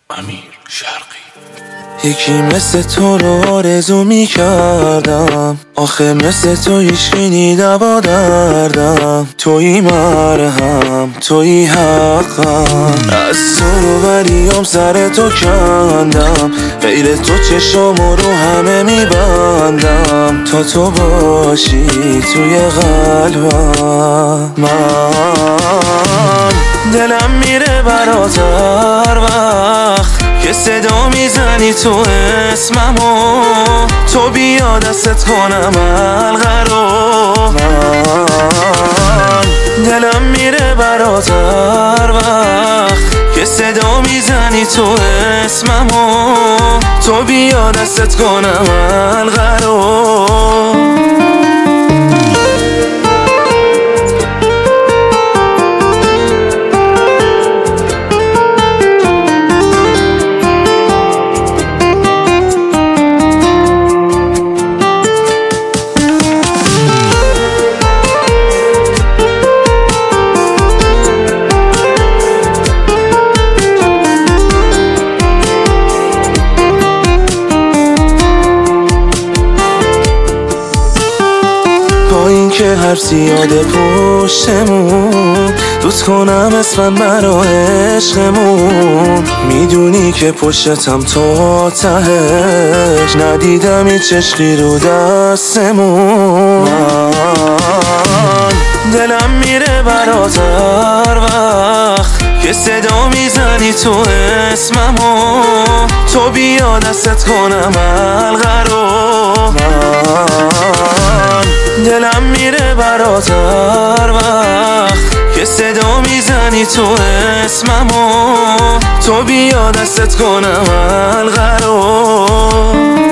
امیر شرقی. یکی مثل تو رو آرزو میکردم، آخه مثل تو هیچکی دوا دردم. تویی مرهم، تویی حقم، از تو رو بریم سر تو کندم. غیر تو چشامو رو همه میبندم، تا تو باشی توی قلبم. من دلم میره برات هر وقت که صدا میزنی تو اسممو، تو بیا دستت کنم حلقه رو. من دلم میره برات هر وقت که صدا میزنی تو اسممو، تو بیا دستت کنم حلقه رو. با اینکه هر زیاد پشتمون، دوست کنم اسمم برا عشقمون. میدونی که پشتم تا تهش، ندیدم هیچ عشقی رو دستمون. من دلم میره برات هر وقت که صدا میزنی تو اسممو، تو بیا دستت کنم حلقه رو. من دلم میره برات هر وقت که صدا میزنی تو اسممو، تو بیا دستت کنم حلقه رو.